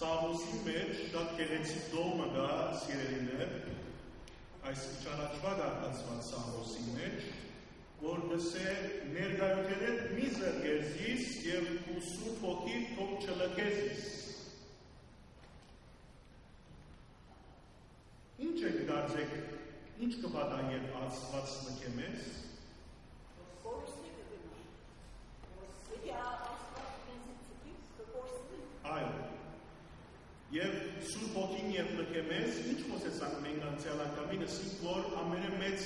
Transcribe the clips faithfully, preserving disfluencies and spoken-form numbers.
Սաղոսի մեջ շատ գեղեցիկ դողմը կա սիրելիներ, այս չարաչվա գարտացված Սաղոսի մեջ, որ դսե ներգայութենետ մի զրգերզիս և ուսու փոքի թող չլկեզիս։ Ինչ եք դարձեք, ինչ կպատա և ածված լկե մեզ։ Կորսնի կգնա, եթե ածված մեզից ծկից կկորսնի։ Այո, և սուր փոքին և լկե մեզ, ինչ խոսեցանք մենք անցյալ անգամին, ասինք, որ ամենը մեծ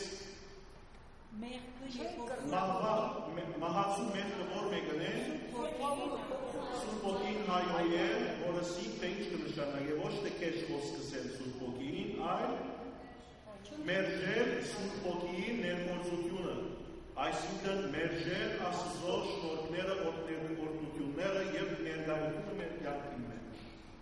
մահացու մեղքը որ մեկն է, սուր փոքին հայոյ է, որ ասինք, թե ինչ կնշանագե, ոչ թե կեշ խոսքսել սուր փոքին, այլ մերժել սուր փոքիի ներգործությունը, այսինքն մերժել Աստծո շնորհները, օրհնությունները և ներկայությունը մեր կյանքի մեջ։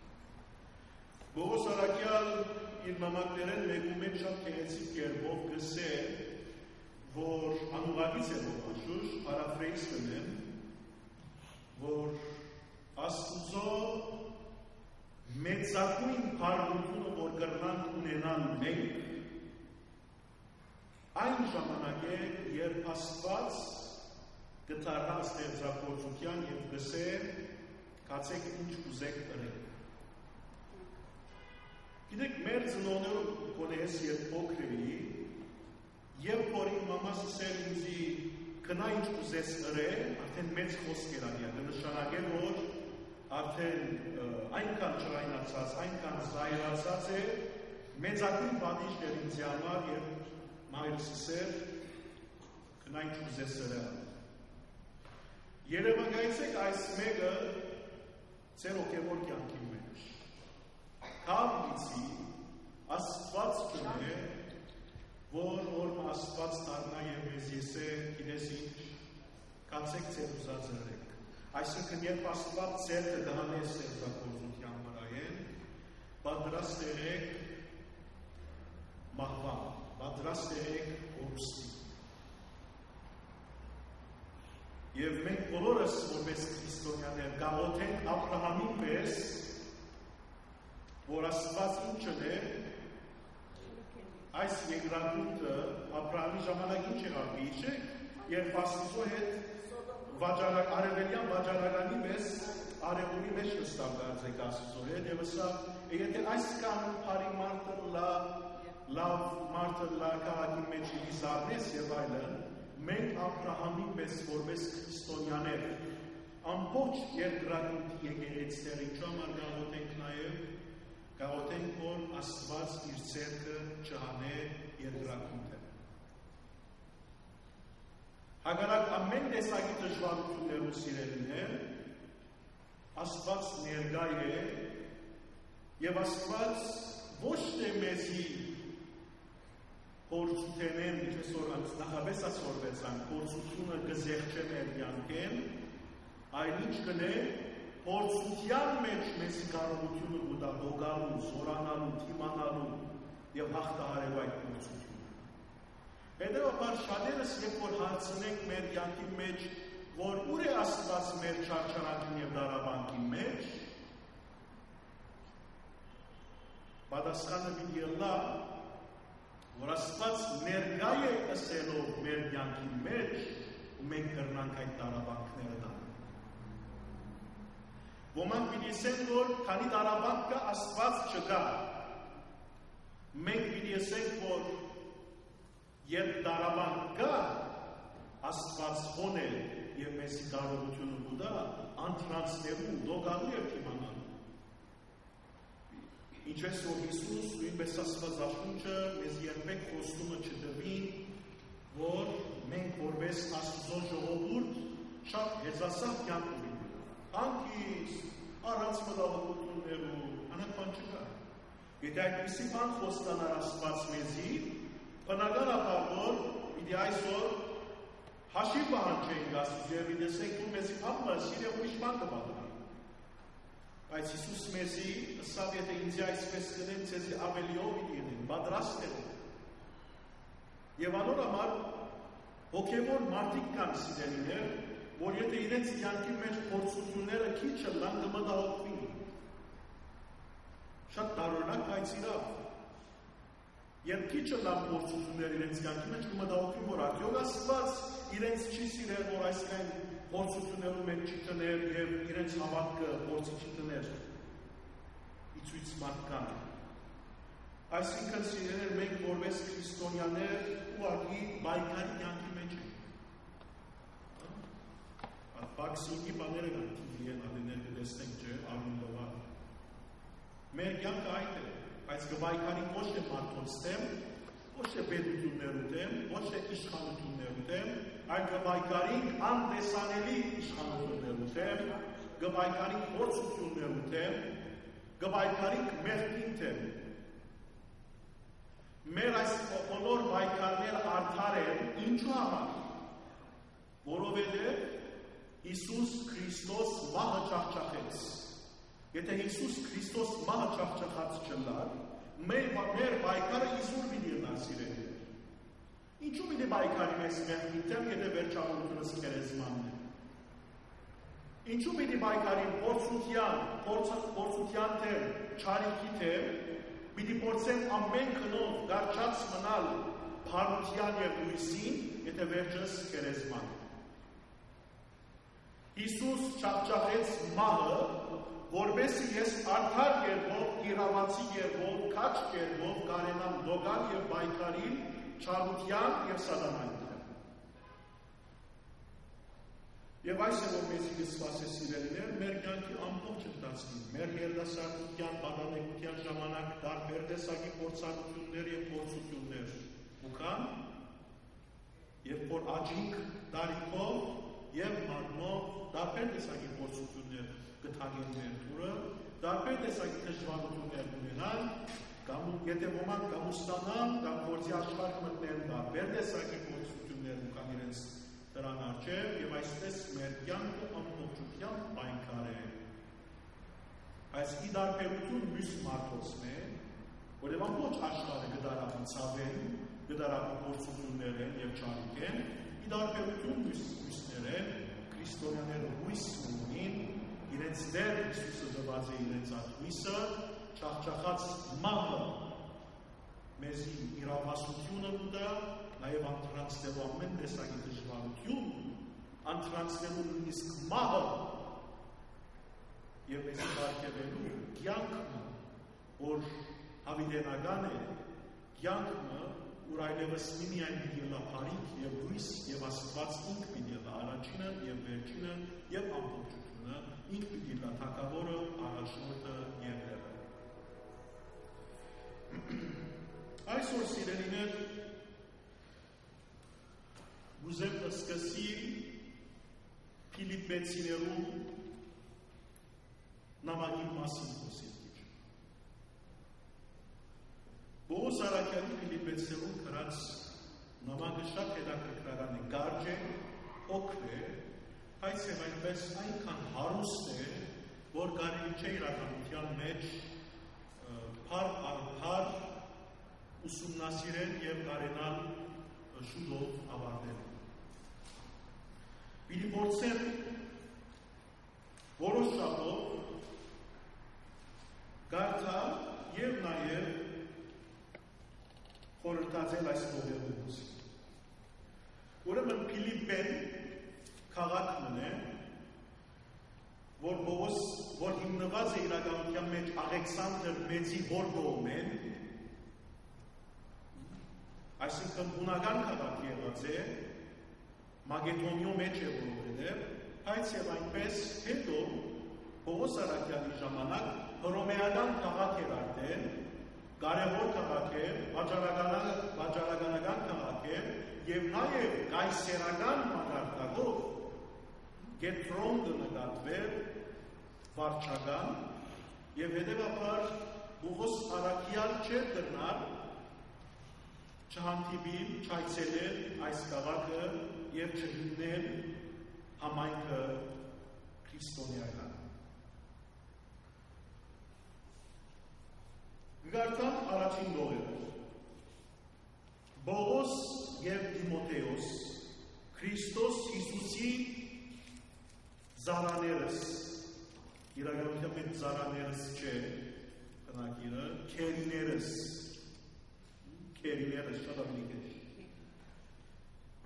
Պողոս առաքյալ իր նամակներեն մեկում մեջ շատ գեղեցիկ կերպով գսե, որ անուղակից է ողաշուշ, պարաֆրեյս կնեմ, որ Աստծո մեծագույն փառությունը, որ կրնանք ունենալ մենք, այն ժամանակ է, երբ Աստված կդառնա ստեղծագործության և գսե, կացեք ինչ ուզեք ըրեք։ Գիտեք, մեր ծնողներով կոնես երբ փոքր էի, երբ որ իմ մամաս ասել ինձի կնա ինչ ուզես ըրե, արդեն մեծ խոսք էր ալիա, կնշանակե, որ արդեն այնքան չայնացած, այնքան զայրացած է, մեծագույն պատիժ էր ինձ համար, երբ մայրս ասել կնա ինչ ուզես ըրե։ Երևակայեցեք այս մեկը ձեր հոգևոր կյանքի մեջ։ Կավիցի Աստված կնե, որ որ Աստված դառնա և մեզ եսե, գիտես ինչ, կացեք ձեր ուզած ըրեք։ Այսինքն, երբ Աստված ձեր կդահանե ստեղծագործության վրայեն, պատրաստ եղեք մահվան, պատրաստ եղեք կորուստի։ Եվ մենք բոլորս, որպես քրիստոնյաներ, գաղութենք Աբրահամի պես, որ Աստված ինչն է, այս երկրագուտը Աբրահամի ժամանակ ինչ եղավ հիշեք, երբ Աստծո հետ արևելյան վաճառականի պես արևունի մեջ նստավ դարձեք Աստծո հետ և ասավ, եթե այսքան բարի մարդը լավ մարդը լավ քաղաքի մեջ իզարնես և այլն, մենք Աբրահամի պես որպես քրիստոնյաներ ամբողջ երկրագուտի եկեղեցիների համար գաղութենք նաև գաղութենք, որ Աստված իր ձեռքը չհանե երկրագուտը։ Հակառակ ամեն տեսակի դժվարություններով սիրելիներ, Աստված ներկա է և Աստված ոչ թե մեզի փորձութենեն, ինչպես որ նախապես ասորվեցան, փորձությունը կզեղչե մեր կյանքեն, այլ ինչ կնե, փորձության մեջ մեզի կարողությունը կուտա դոգալու, զորանալու, թիմանալու և հաղթահարելու այդ փորձությունը։ Հետևաբար շատերս երբ որ հարցնենք մեր կյանքի մեջ, որ ուր է Աստված մեր չարչարանքին և դարաբանքի մեջ, պատասխանը պիտի ըլլա, որ Աստված ներկա է ասելով մեր կյանքի մեջ, ու մենք կրնանք այդ դարաբանքները տանք։ Ոմանք պիտի ասեն, որ քանի դարաբանք կա, Աստված չկա։ Մենք պիտի ասենք, որ երբ դարաբանք կա, Աստված հոն է և մեզի կարողությունը կուտա, անթրանցնելու, դոգալու և թիմանալու։ Ինչպես որ Հիսուս, նույնպես Աստվածաշունչը մեզ երբեք խոստումը չտվին, որ մենք որպես Աստծո ժողովուրդ շատ հեծասավ կյանք ունենք։ Հանգիստ, առանց մտահոգություններու, անհատման չկա։ Եթե այդպիսի բան խոստանար Աստված մեզի, բնականաբար որ պիտի այսօր հաշիվ պահանջենք Աստծո և դեսենք ու մեզի ապմասիր և ուրիշ բան կպատմի։ Բայց Հիսուս մեզի ասավ, եթե ինձ այսպես կնեն, ձեզի ավելիով պիտի եղեն, պատրաստ եղեք։ Եվ անոր համար հոգևոր մարդիկ կան սիրելիներ, որ եթե իրենց կյանքի մեջ փորձությունները քիչ լան կմտահոգվին։ բայց իրավ երբ քիչը լավ փորձություններ իրենց կյանքի մեջ կմտածում որ արդյոք Աստված իրենց չի սիրել որ այսքան փորձություններում են չի տներ եւ իրենց հավատքը փորձի չի տներ իցույց մարդկան այսինքն սիրելիներ մենք որպես քրիստոնյաներ ուղղակի բայկարի կյանքի մեջ ենք բաքսինգի բաները կան տիվի-ն ադեներ կտեսնենք չէ արմունտովա մեր կյանքը այդ է բայց կբայկարի ոչ թե մարդոց դեմ, ոչ թե պետություններու դեմ, ոչ թե իշխանություններու դեմ, այլ կբայկարին անտեսանելի իշխանություններու դեմ, կբայկարին փորձություններու դեմ, կբայկարին մեղքին դեմ։ Մեր այս բոլոր բայկարներ արդար են ինչու համար, որովհետև Հիսուս Քրիստոս մահը ճախճախեց։ Եթե Հիսուս Քրիստոս մահը ճախճախած չլար, մեր բայկարը իզուր պիտի ըլլար սիրելիներ։ Ինչու պիտի բայկարի մեզ մեղքի դեմ, եթե վերջավորությունս քերեզմանն է։ Ինչու պիտի բայկարի փորձության, փորձության դեմ, չարիքի դեմ, պիտի փորձեն ամեն քնով դարձած մնալ փառության եւ լույսին, եթե վերջս քերեզման։ Հիսուս ճախճախեց մահը որբեսի ես արդար կերպով, իրավացի կերպով, քաչ կերպով կարենամ դոգալ և բայկարին չարության և սատանային դեմ։ Եվ այս է որ մեզ ինձ սպասե սիրելիներ, մեր կյանքի ամբողջ ընթացքում, մեր երիտասարդության, պատանեկության ժամանակ տարբեր տեսակի փորձառություններ և փորձություններ ուքան, երբ որ աճինք տարիքով և մարմնով տարբեր տեսակի փորձություններ կթագեն մեր դուրը, տարբեր տեսակի դժվարություններ ունենան, կամ եթե ոմանք կամուստանան, կամ գործի աշխարհ մտնեն տարբեր տեսակի փորձություններ ու կամ իրենց դրան առջև, եւ այսպես մեր կյանքը ամբողջությամբ պայքար է։ Այս ի տարբերություն մյուս մարդոց է, որև ամբողջ աշխարհը գդարապի ցավեն, գդարապի փորձություններ են եւ չարիք են, ի տարբերություն մյուսներ են, քրիստոնյաները հույս ունին իրենց դեր Հիսուսը դված է իրենց ատմիսը, ճախճախած մահը մեզի իրավասությունը կուտա, նաև անթրանցնելու ամեն տեսակի դժվարություն, անթրանցնելու նույնիսկ մահը և մեզի բարգևելու կյանքը, որ հավիտենական է, կյանքը, որ այլևս մի միայն պիտի ելա փառիք և լույս և Աստված ինք պիտի ելա առաջինը և վերջինը և ամբողջությունը ինք պիտի ելա թագավորը, առաջնորդը և դերը։ Այսօր սիրելիներ ուզեմ սկսի Փիլիպպեցիներու նամակի մասին խոսել։ Պողոս առաքյալի Փիլիպպեցիներուն գրած նամակը շատ հետաքրքրական է, կարճ է, փոքր է, բայց եւ այնպես այնքան հարուստ է, որ կարելի չէ իրականության մեջ փառ առ փառ ուսումնասիրել եւ կարենալ շուտով ավարտել։ Պիտի փորձեմ որոշ շատով կարդալ եւ նաեւ խորհրդածել այս նովելուց։ Ուրեմն Փիլիպպեն քաղաքն է, որ Պողոս, որ հիմնված է իրականության մեջ Աղեքսանդր Մեծի հոր կողմեն, այսինքն բունական քաղաք եղած է, Մագեդոնիո մեջ է որովհետև, բայց եւ այնպես հետո Պողոս առաքյալի ժամանակ հռոմեական քաղաք էր արդեն, կարևոր քաղաք է, վաճառականական քաղաք է եւ նաեւ կայսերական մակարդակով գետրոն կնկատվեր վարչական եւ հետեւաբար Պողոս առաքյալ չէր դառնալ չհանդիպիլ, չայցելել այս քաղաքը եւ չհիմնել համայնքը քրիստոնեական։ Գարտան առաջին լողերը Պողոս եւ Տիմոթեոս Քրիստոս Հիսուսի զարաներս իրականության մեջ զարաներս չէ բնակիրը քերիներ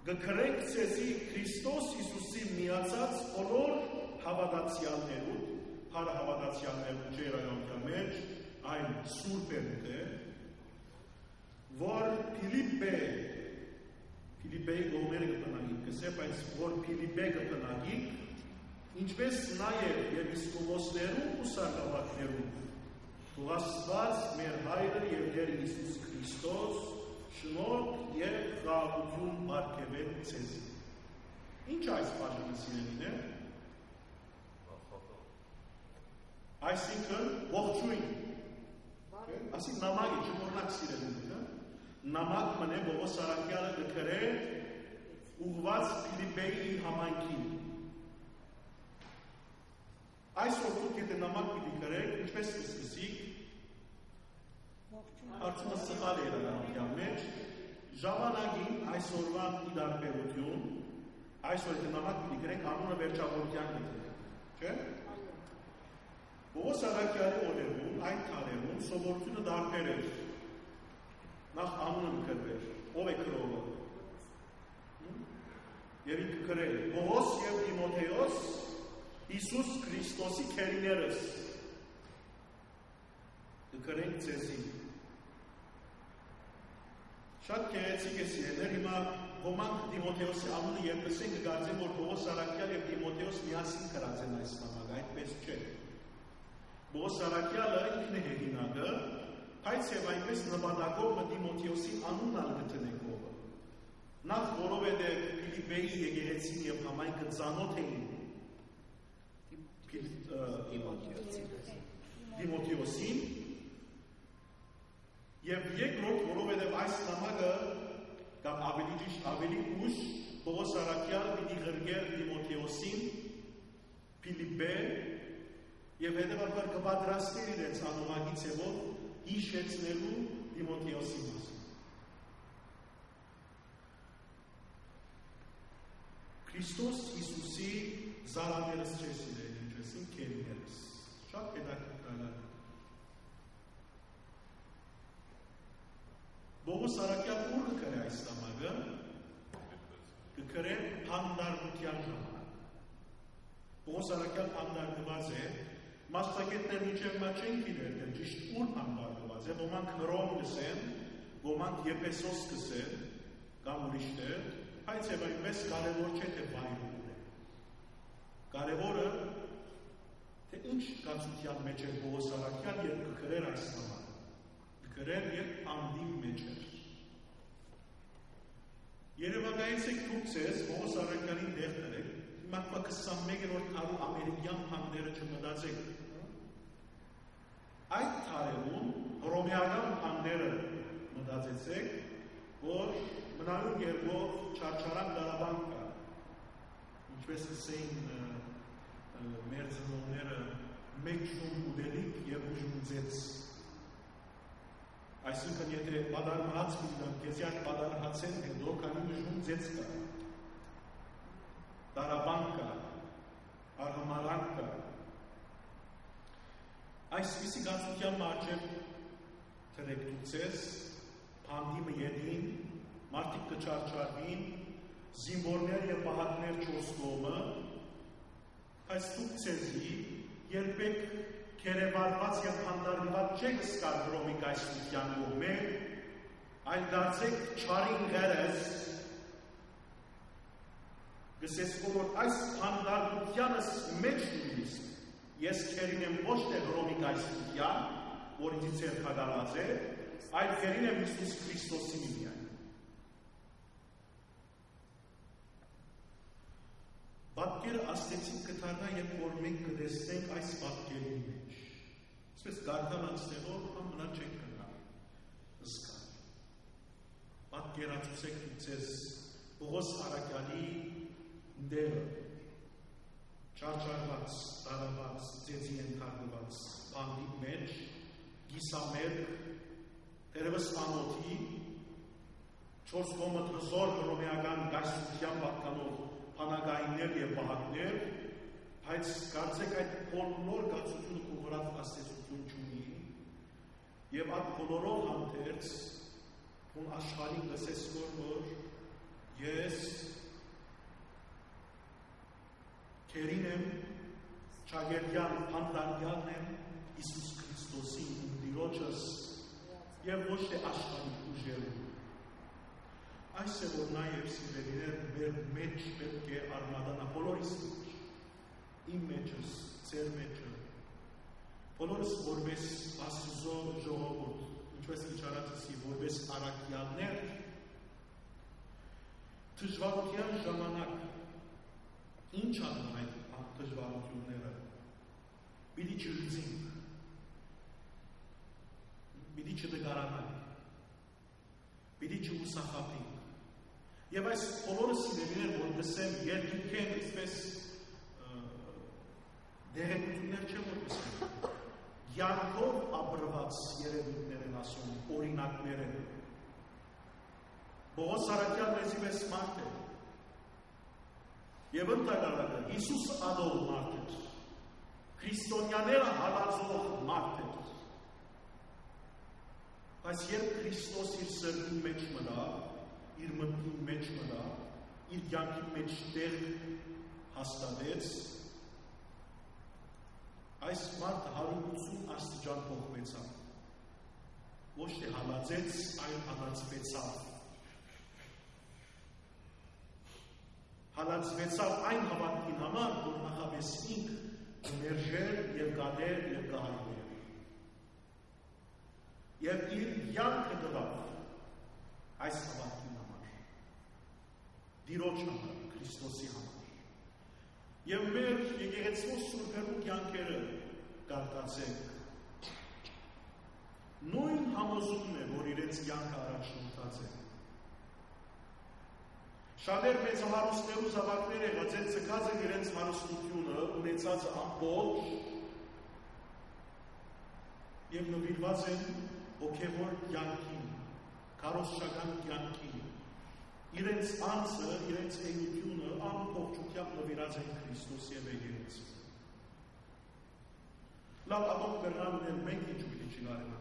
Գկրենք ցեզի Քրիստոս Հիսուսի միացած բոլոր հավատացյալներու, հարահավատացյալներու ջերայոնքա մեջ այն սուրբերն է, որ Փիլիպպե Փիլիպպեի գոմերը կտնագի, կսեպ այս որ Փիլիպպե կտնագի, ինչպես նաև եպիսկոպոսներու ու սակավակներու, Թող Աստված մեր Հայրը և Տեր Հիսուս Քրիստոս շնորհ և խաղաղություն պարգևեն ցեզի։ Ինչ այս բաժանը սիրելին է։ Այսինքն ողջույն։ Ասի նամակը չմոռնաք սիրելին է։ Նամակ մնե Պողոս Արաքյալը կգրե ուղղված Փիլիպպեի համայնքին։ Այսօր դուք եթե նամակ պիտի գրեք, ինչպես կսկսիք, արդյունքը սխալ է իրականության մեջ, ժամանակին այսօրվա իդարբերություն, այսօր եթե նամակ պիտի գրենք, անունը վերջավորության գտնեք, չէ՞։ Պողոս Արաքյալի օրերում, այն տարերում սովորությունը դարբեր էր, նախ անունը գրվեր, ով է գրողը, և ինքը գրել, Պողոս և Տիմոթեոս Հիսուս Քրիստոսի քերիներս կգրենք ցեզի։ Շատ գեղեցիկ է սիրելիներ, հիմա ոմանք Տիմոթեոսի անունը երբ լսեն կգարձեն, որ Պողոս Արաքյալ և Տիմոթեոս միասին գրած են այս նամակը, այդպես չէ։ Պողոս Արաքյալը ինքն է հեղինակը, բայց և այնպես նպատակով Տիմոթեոսի անունն ալ գտնենք ով։ Նախ որովհետև Փիլիպպեի եկեղեցին և համայնքը ծանոթ էին Տիմոթեոսին և երկրորդ, որովհետև այս նամակը կամ ավելի ճիշտ ավելի ուշ Պողոս Արաքյալը պիտի գրգեր Տիմոթեոսին Փիլիպպե և հետևաբար կպատրաստեր իրենց անուղակի ձևով հիշեցնելու Տիմոթեոսի մասին։ Քրիստոս Հիսուսի զարաներս չէ սիրել քերիներս, շատ հետաքրքիր է։ Պողոս Արաքյալը ուր կգրե այս նամակը, կգրե հանդարտության ժամանակ։ Պողոս Արաքյալը հանդարտված է, մասնագետներ մինչև մա չեն գիտեր, ճիշտ ուր հանդարտված է, ոմանք Հռոմ կսեն, ոմանք Եփեսոս կսեն, կամ ուրիշներ, բայց և այնպես կարևոր չէ թե վայրում է։ Կարևորը թե ինչ կացության մեջ էր Պողոս Արաքյալ, երբ կգրեր այս նամակը, կգրեր երբ անդին մեջ էր։ Երևակայեցեք դուք ձեզ Պողոս Արաքյալին դեղ տրեք, հիմա քսանմեկերորդ տարու ամերիկյան փանդերը չմտածեք։ Այդ տարերում հռոմեական փանդերը մտածեցեք, որ մնալու երկով չարչարան դարաբան կա, ինչպես ասեին մեր ծնողները մեկ շուն ուդելիք և ուժում ձեծ։ Այսինքն եթե պադարմահաց միտան, կեզյար պադարմահացեն հետո, կանի ուժում ձեծ կա, դարաբան կա, արհամարան կա։ Այսպիսի գացության մարջև թրեք դուքցես, պանդիմը ետին, մարդիկ կչարչարվին, զինվորներ և պահակներ չորս կողմը, այս դուք ձեզի երբեք կերևարված և հանդարված չեք սկար Հռոմի կայսրության կողմե, այլ դարձեք չարին ղերես, գսես որ այս հանդարտությանս մեջ նույնիսկ, ես կերին եմ ոչ թե Հռոմի կայսրության, որ ինձ էր կադալած է, այլ կերին եմ Հիսուս Քրիստոսի միայն։ Պատկերը աստեցիկ կթարնա, երբ որ մենք կտեսնենք այս պատկերի մեջ։ Այսպես գարդան անցնելով, համ մնա չեք կնա, զգալ։ Պատկերացուսեք ձեզ Պողոս Արաքյալի դերը, չարչարված, տարաված, ձեզի ենթարկված, բանդի մեջ, գիսամերկ, դերևս անոթի, չորս կողմը թզոր հռոմեական կայսրության պատկանող հանագայիններ և պահակներ, բայց կարծեք այդ բոլոր կացությունը կողորած աստեցություն չունի և այդ բոլորով հանդերձ ուն աշխարհին լսես որ որ Ես քերին եմ, ճագերյան հանդանյալն եմ Իսուս Քրիստոսի ու Տիրոջս և ոչ թե աշխարհի ուժերում։ Այս է որ նաև սիրելիներ մեր մեջ պետք է արմատանա բոլորիս մեջ, իմ մեջս, ձեր մեջը, բոլորս որպես Աստծո ժողովուրդ, ինչպես իջարածի որպես առաքյալներ, դժվարության ժամանակ ինչ անում այդ դժվարությունները, պիտի չլուծենք, պիտի չդգարանանք, պիտի չուսախապենք։ Եվ այս բոլորը սիրելիներ, որ գսեմ երկինքեն այսպես դերեկություններ չեմ որ գսեմ, յանքով ապրված երևույթներ են ասում, օրինակներ են։ Պողոս Սարաքյան մեզի մեզ մարդ է, և ընդհանրակը Հիսուս ադող մարդ էր, քրիստոնյաները հալածող մարդ էր։ Բայց երբ Քրիստոս իր սրտի մեջ մնա, իր մտքի մեջ մնա, իր կյանքի մեջ տեղ հաստատեց, այս մարդը հարյուր ութսուն աստիճան փոխվեցավ։ Ոչ թե հալածեց, այլ հալածվեցավ։ Հալածվեցավ այն հավատքին համար, որ նախապես ինք մերժեր և գադեր և գահարվեր։ Եվ իր յանքը տվավ այս հավատքին համար, Տիրոջ համար, Քրիստոսի համար։ Եվ մեր եկեղեցու սուրբերու կյանքերը կարգացենք։ Նույն համոզումն է, որ իրենց կյանքը առաջնորդած է։ Շատեր մեծ հարուստներու զավակներ եղած են ցկած են իրենց հարուստությունը, ունեցած ամբողջ և նվիրված են հոգևոր կյանքին, քարոզչական կյանքին, իրենց անձը, իրենց էությունը ամբողջությամբ նվիրած են Քրիստոս և եկեղեցին։ Լավ ադոք բեռնալն են մենք ինչու պիտի չգարենանք։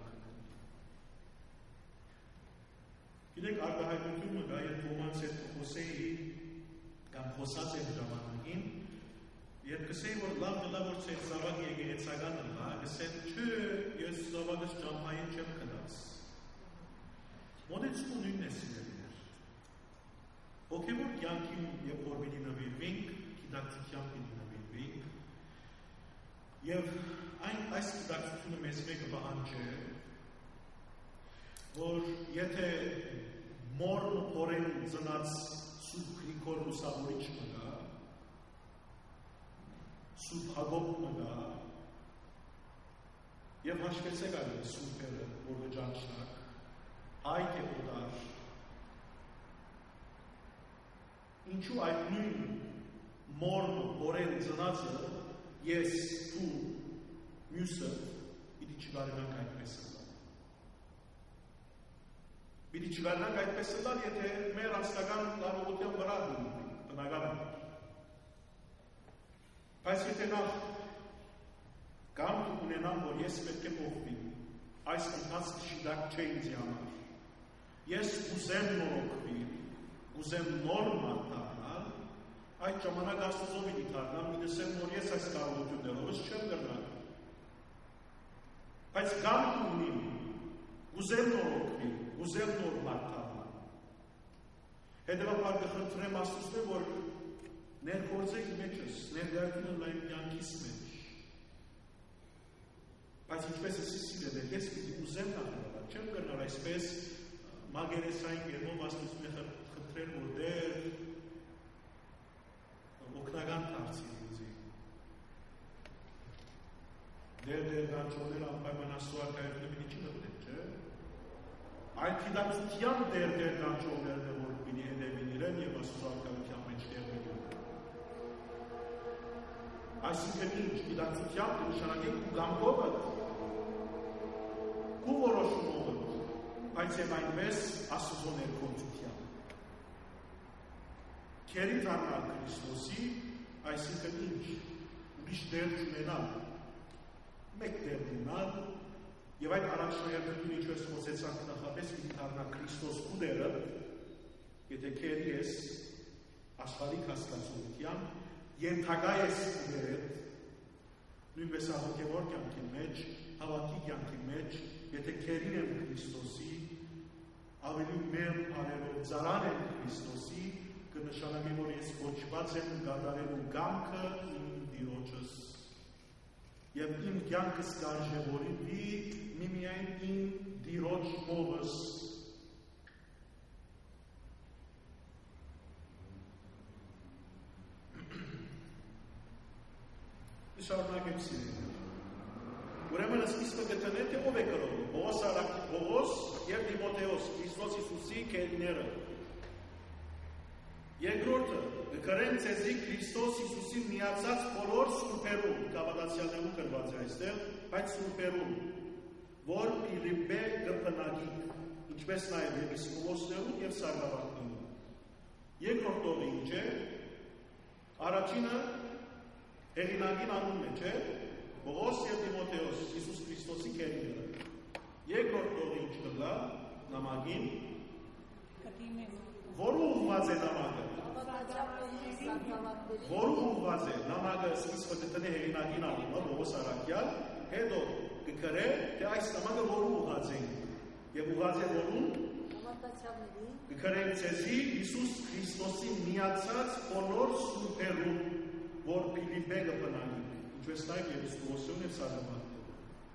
Գիտեք, արտահայտությունը կա, երբ ոմանց հետ խոսեի կամ խոսած են ժամանակին, երբ կսեի, որ լավ գլա, որ ծեր զավակ եկեղեցականը լա, կսեն, չէ, ես զավակս ճամփային չեմ կնած։ Մոտեցումը նույնն է սիրելիներ։ Հոգևոր կյանքին, երբ որ պիտի նվիրվենք, գիտակցությամբ պիտի նվիրվենք, և այս գիտակցությունը մեզ մեկը պահանջի է, որ եթե մորն օրեն ծնած Սուրբ Գրիգոր Լուսավորիչ մգա, Սուրբ Հակոբ մգա, և հաշվեցեք այդ սուրբերը, որ գջանչնակ, հայք է օդար, ինչու այդ նույն մորն օրեն ծնածը, ես, թու, մյուսը, պիտի չգարենանք այդպես լալ։ Պիտի չգարենանք այդպես լալ, եթե մեր անձնական լավողության վրա դունի, բնական։ Բայց եթե նախ կամ ունենամ, որ ես պետք է փոխվի, այս ընթացքը շիդակ չէ ինձի համար։ Ես ուզեմ նորոգվի, ուզեմ նոր մարդանալ, այդ ժամանակ Աստծո պիտի դառնամ, ինքս եմ, որ ես այս կարողություններովս չեմ կրնալ։ Բայց կամ ունիմ, ուզեմ նորոգվի, ուզեմ նոր մարդանալ։ Հետևաբար կխնդրեմ Աստծո, որ ներգործեք մեջս, ներգայությունը լայն կյանքիս մեջ։ Բայց ինչպես ես սիրել եմ, ես պիտի ուզեմ նախանալ, չեմ կրնալ այսպես մագերեսային գերմով Աստծո խնդրել, որ դեր օգնական դարձի ինձի։ Դեր դեր գանչողները անպայման Աստծո արքայությունը պիտի չնպտեք, չէ՞։ Այդ գիտակցության դեր դեր գանչողներն է, որ պիտի հետևին իրեն և Աստծո արքայության մեջ դերվին։ Այսինքն ինչ, գիտակցությամբ կնշանակենք ու գամքովը, ու որոշումովը, բայց և այնպես Աստծո ներգործությամբ։ Քերի դառնալ Քրիստոսի, այսինքն ինչ, ուրիշ դեր չունենալ, մեկ դեր ունենալ, և այդ առաջնահերթություն ինչպես խոսեցանք նախապես պիտի դառնա Քրիստոս ու դերը, Եթե քերի ես աշխարհիկ հասկացության, ենթակա ես ուղերդ, նույնպես հոգևոր կյանքի մեջ, հավատքի կյանքի մեջ, եթե քերին եմ Քրիստոսի, ավելի մեր արելով ծարան եմ Քրիստոսի, կնշանակի, որ ես կոչված եմ կատարելու կամքը իմ Տիրոջս, եւ իմ կյանքս կարժևորվի միմիայն իմ Տիրոջ մովս։ Շարունակեմ սիրել։ Ուրեմն սկիզբը գտնենք, թե ով է կրողը, Պողոս Արաքի, Պողոս և Տիմոթեոս, Քրիստոս Հիսուսի քերիները։ Երկրորդը, կգրեն ցեզի Քրիստոս Հիսուսի միացած բոլոր սուրբերուն, կավատացյալներու գրված է այստեղ, բայց սուրբերուն, որ Փիլիպպե կբնակի, ինչպես նաև եպիսկոպոսներուն և սարգսակներուն։ Երկրորդը ինչ է, առաջինը հեղինակին անունն է, չէ՞, Պողոս և Տիմոթեոս, Հիսուս Քրիստոսի քերիները։ Երկրորդը ինչ կլա, նամակին, որու ուղղված է նամակը։ Որու ուղղված է նամակը սկիզբը գտնի հեղինակին անունը, Պողոս Արաքյալ, հետո կգրե, թե այս նամակը որու ուղղված է։ Եվ ուղղված է որուն կգրենք ցեզի Հիսուս Քրիստոսի միացած բոլոր սուրբերուն, որ Փիլիպպե կբնակի, ինչպես նաև եպիսկոպոսներուն և սարգսակներուն։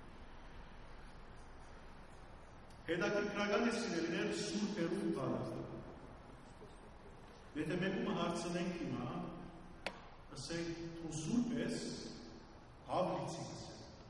Հետաքրքրական է սիրելիներ սուրբերուն բառը։ Եթե մեկումը հարցնենք հիմա, ասենք դու սուրբ ես, հավլիցից։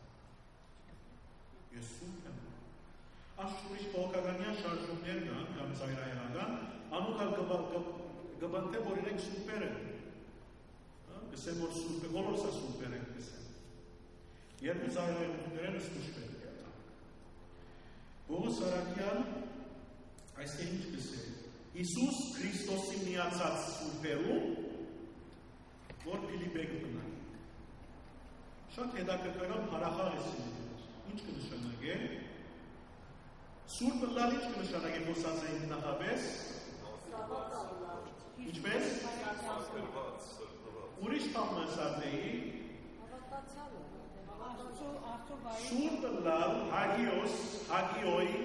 Ես սուրբ եմ։ Աշխուրիշ բողոքականյան շարժումներ կան, կամ ծայրահեղական, անուքալ կբնթե, որ իրենք սուրբեր են։ Կսեմ, որ սուրբ է, բոլորս է սուրբեր ենք կսեմ։ Երկու ծայրահեղություններ են ստուշվել կյանք։ Պողոս Արաքյալ այստեղ ինչ կսե։ Հիսուս Քրիստոսի միացած սուրբերում, որ Փիլիպպե կբնակի։ Շատ հետաքրքրական հարախաղ է սիրելիներ։ Ինչ կնշանակե։ Սուրբը լալ ինչ կնշանակե խոսած էինք նախապես։ Ինչպես։ Ուրիշ բան ասած էի։ Սուրբը լալ հագիոս, հագիոյի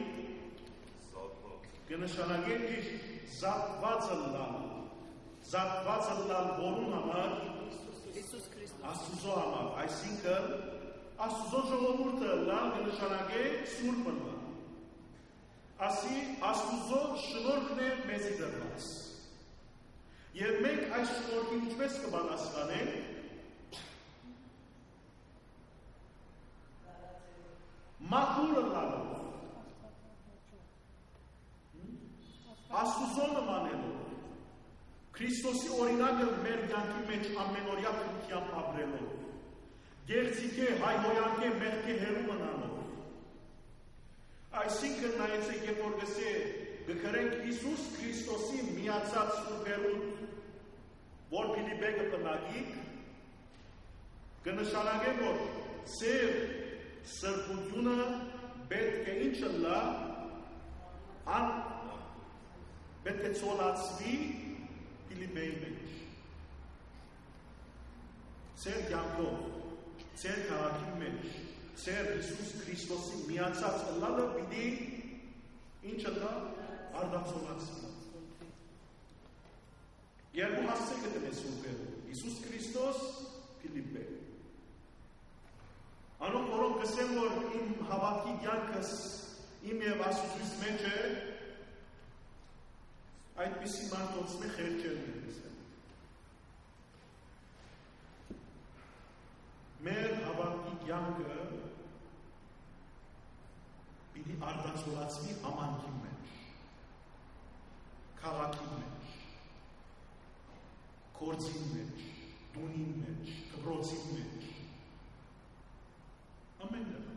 կնշանակե ճիշտ զատվածը լալ, զատվածը լալ որուն համար, Աստուծո համար, այսինքն Աստուծո ժողովուրդը լալ կնշանակե սուրբը լալ, ասի Աստուծո շնորհքն է մեզի դրված, և մենք այս շնորհքին ինչպես կբանասխանենք, մաքուրը լալով, Աստուծո նմանելով, Քրիստոսի օրինակը մեր կյանքի մեջ ամենօրյա քրությամբ ապրելով, գեղձիկե, հայհոյանքե, մեղքե հերու մնալով։ Այսինքն նայեցեք, երբ որ գսե գկրենք Հիսուս Քրիստոսի միացած սուրբերուն, որ Փիլիպպե կբնակի, կնշանակե, որ ծեր սրբությունը պետք է ինչը լա, ան պետք է ծոլացվի Փիլիպպեի մեջ։ Ձեր կյանքով, ձեր քաղաքի մեջ, ձեր Հիսուս Քրիստոսի միացած ըլլալը պիտի ինչը լա արդացոլացվի։ Երկու հասցե կտնե սուրբերում, Հիսուս Քրիստոս, Փիլիպպե։ Անոնք, որոնք կսեմ, որ իմ հավատքի կյանքս իմ և Աստուծուց մեջ է, այդպիսի մարդոց մե խերջերն են կսեմ։ Մեր հավատքի կյանքը պիտի արդացոլացվի համանքի մեջ, քաղաքի մեջ, գործին մեջ, տունին մեջ, դպրոցին մեջ, ամեն տեղ։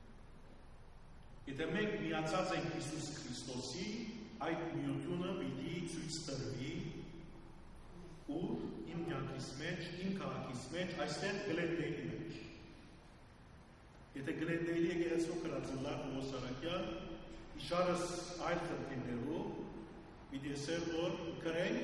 Եթե մենք միացած ենք Հիսուս Քրիստոսի, այդ միությունը պիտի ցույց տրվի ու իմ կյանքիս մեջ, իմ քաղաքիս մեջ, այստեղ Գլենդեյի մեջ։ Եթե Գլենդեյի եկեղեցու կրածլա Պողոս Արաքյալ, իշարս այլ խնդիրներով, Պիտի ասել, որ կրենք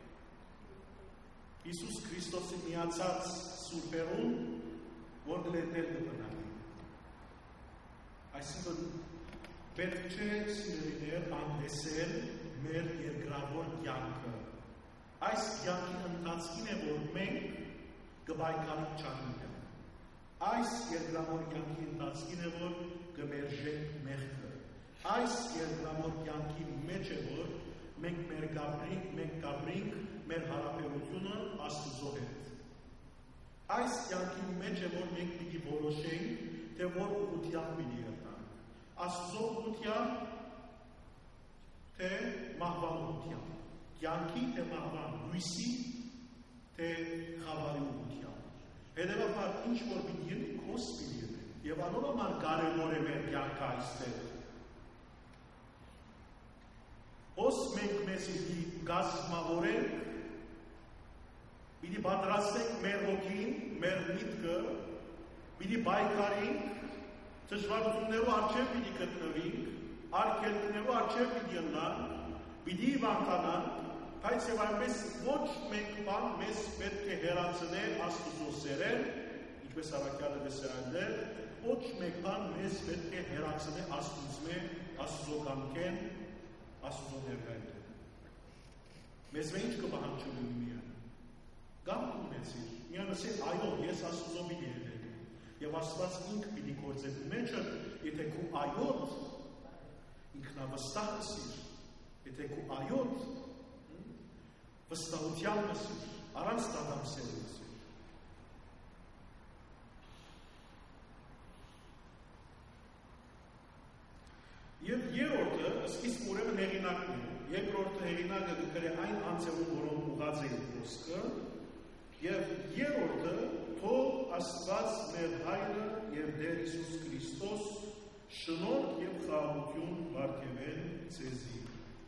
Հիսուս Քրիստոսի միացած սուրբերուն, որ գլետել կպնալի։ Այսինքն, պետք չէ սիրելիներ անտեսել մեր երկրավոր կյանքը։ Այս կյանքի ընթացքին է, որ մենք կբայքարենք չանունը։ Այս երկրավոր կյանքի ընթացքին է, որ կմերժենք մեղքը։ Այս երկրավոր կյանքի մեջ է, որ մենք մեր գաբրինք, մենք գաբրինք մեր հարաբերությունը Աստծո հետ։ Այս կյանքի մեջ է, որ մենք պիտի որոշենք, թե որ ուղղությամբ պիտի գնանք։ Աստծո ուղղությամբ, թե մահվան ուղղությամբ։ Կյանքի, թե մահվան, լույսի, թե խավարի ուղղությամբ։ Հետևաբար, ինչ որ պիտի ելնի, քոս պիտի ելնի։ Եվ անոնոմար կարևոր է մեր կյանքը այստեղ։ Ոս մենք մեզ պիտի կազմավորենք, պիտի պատրաստենք մեր հոգին, մեր միտքը, պիտի բայկարենք, դժվարություններու առջև պիտի գտնվենք, արգելքներու առջև պիտի ելնանք, պիտի վանկանանք, բայց եւ այնպես ոչ մենք բան մեզ պետք է հեռացնե Աստծո սերեն, ինչպես Սարակյալը դեսերանդել, ոչ մեկ բան մեզ պետք է հեռացնե Աստծո Աստծո կամքեն, Աստծո ներկայություն։ Մեզ ինչ կպահանջում միան։ Կամ ունեցիր։ Միան ասի, այո, ես Աստծո պիտի հետևեմ։ Եվ Աստված ինքը պիտի գործի մեջը, եթե քու այոտ ինքնավստահ ասիր, եթե քու այոտ վստահության ասիր, առանց տադամսել ասիր։ Եվ երրորդը, սկիզբ ուրեմն հեղինակն է, երկրորդը հեղինակը գրե այն անձերում, որոնք ուղղած էին խոսքը, եւ երրորդը թող Աստված մեր Հայրը եւ Տեր Հիսուս Քրիստոս շնորհք եւ խաղաղություն բարգեւեն ձեզի։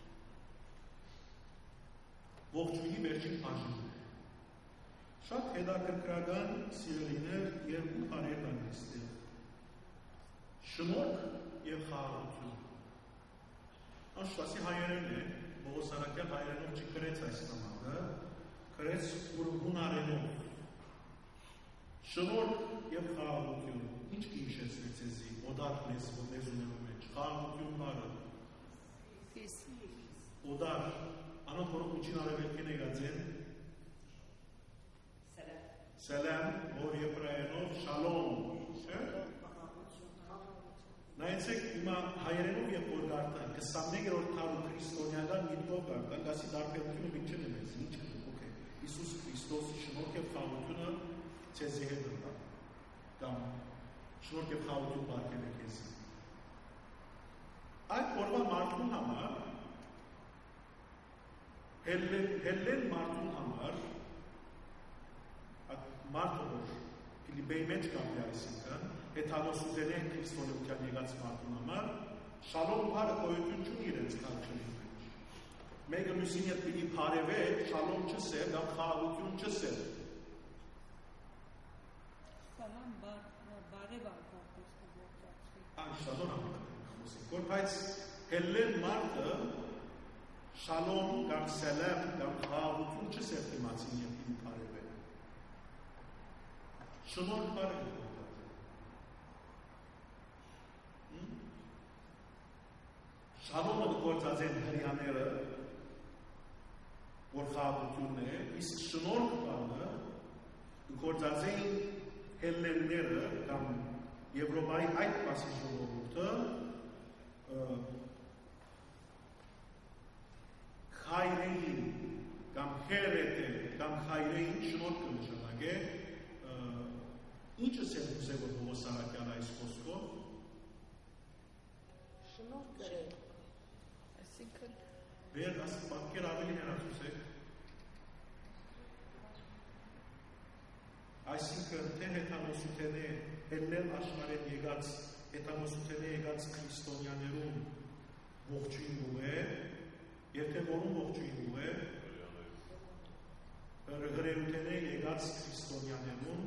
Ողջույնի վերջին բաժինն է։ Շատ հետաքրքրական սիրելիներ երկու բառեր կան այստեղ։ Շնորհք եւ խաղաղություն։ Անշտասի հայերեն է, Պողոս Սարակյան հայերենով չգրեց այս նամակը, գրեց հունարենով։ Շնորհք եւ խաղաղություն։ Ինչ կհիշեցնի ձեզի, օդար լեզուներու մեջ, խաղաղություն բառը։ Օդար, անոնք որոնք ուջին արևելքին եկած են։ Սելեմ, որ եբրայերենով շալոմ, չէ՞։ Նայեցեք հիմա հայերենով երբ որ գարտան, քսաներորդ դարու քրիստոնեական միտով գարտան, դասի դարբերությունը ինչ չեն մեզ, ինչ չեն, օքեյ։ Հիսուս Քրիստոսի շնորհք եւ խաղաղությունը ձեզի հետ ընկա։ Կամ շնորհք եւ խաղաղություն բարգեւե քեզ։ Այդ օրվա մարդուն համար հելլեն մարդուն համար մարդը որ Ֆիլիպպեի մեջ կապի այսինքն Հեթանոսուդենեն քրիստոնեության եկած մարդուն համար շալոմ բառը գոյություն չունի իրենց քարչնի մեջ։ Մեկը մյուսին հետ պիտի բարևե, շալոմ չսեր, կամ խաղաղություն չսեր։ Սալամ բարև արտադրի։ Այն շալոմ համակարգի որ բայց հելլեն մարդը շալոմ կամ սելեմ կամ խաղաղություն չսեր դիմացին եւ պիտի բարևե։ Շնորհք բառը Շալոմը գործած են հրյաները, որ խաղաղությունն է, իսկ շնորհք բառը գործած են հելլենները կամ Եվրոպայի այդ մասի ժողովուրդը խայրեին կամ հերետ է կամ խայրեին շնորհք կնշանակե ինչը սեր ուզե որ Պողոս Սարակյանը այս խոսքով շնորհք կրել այսինքն Վեր ասի պատկեր ավելի հեռացուցեք այսինքն թե հեթանոսութենե հելլեն աշխարհեն եկած հեթանոսութենե եկած քրիստոնյաներուն ողջույնու է եւ թե որում ողջույնու է հրեութենե եկած քրիստոնյաներուն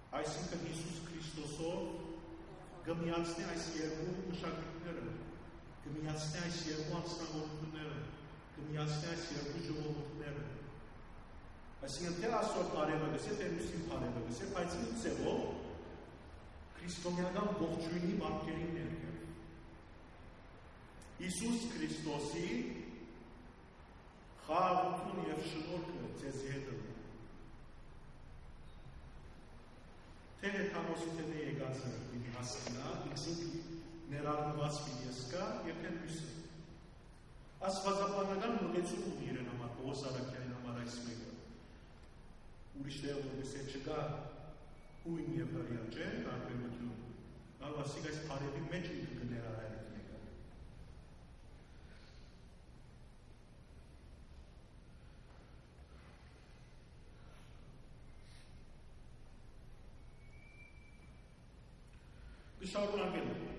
այսինքն Հիսուս Քրիստոսով գմիացնի այս երկու մշակույթները կմիացնի այս երկու անձնավորությունները, կմիացնի այս երկու ժողովուրդները։ Այսինքն թե Աստծո բարևը գսե, թե Մուսին բարևը գսե, բայց ինչ ձևով քրիստոնեական ողջույնի մարգերին ներկեր։ Հիսուս Քրիստոսի խաղաղություն եւ շնորհքը ձեզ հետ է։ Թե հեթանոսի թե դե եկածը պիտի հասկանա, ինքսին ներառնված պիտի եսկա եւ թե մյուսը։ Աստվածաբանական մոտեցում ունի իրեն համար, Պողոս Արաքյանի համար այս մեկը։ Ուրիշ դեր որպես է չկա ույն եւ հրյա չէ, տարբերություն։ Ալ ասիկ այս բարևի մեջ ինքը կներառել է եկա։ Շարունակել եմ։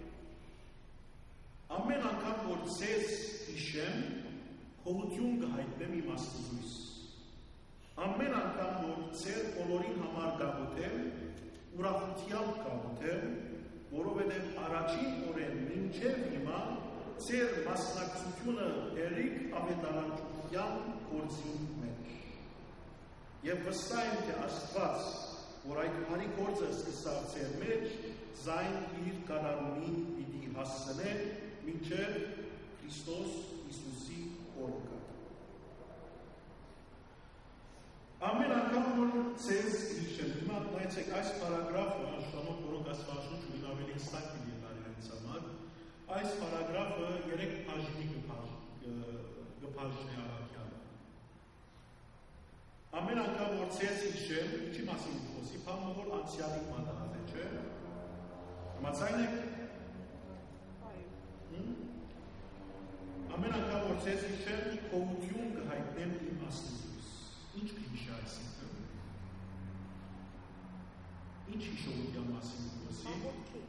Ամեն անգամ, որ ձեզ հիշեմ, հողություն կհայտնեմ իմ Աստծուց։ Ամեն անգամ, որ ձեր բոլորին համար գաղութեմ, ուրախությամբ գաղութեմ, որովհետև առաջին օրեն մինչև հիմա ձեր մասնակցությունը հերիք ավետարանչության գործին մեջ։ Եվ վստահ եմ, թե Աստված, որ այդ բարի գործը սկսավ ձեր մեջ, զայն իր կատարումին պիտի հասցնե մինչև Քրիստոս Հիսուսի օրը։ Ամեն անգամ որ ձեզ հիշեմ, հիմա նայեցեք այս պարագրաֆը, անշտամոտ որոնք Աստվածաշունչ ունին ավելի հստակ պիտի ելան իրենց համար, այս պարագրաֆը երեք բաժնի կբաժնի առաքյալը։ Ամեն անգամ որ ձեզ հիշեմ, ինչի մասին խոսի, բանը որ անցյալի մատաղ է, չէ՞։ Մացայն եք։ Ամեն անգամ որ ձեզ հիշեմ, հողություն կհայտնեմ իմ Աստծուց։ Ինչ կհիշա այսինքն։ Ինչ հիշողության մասին խոսի։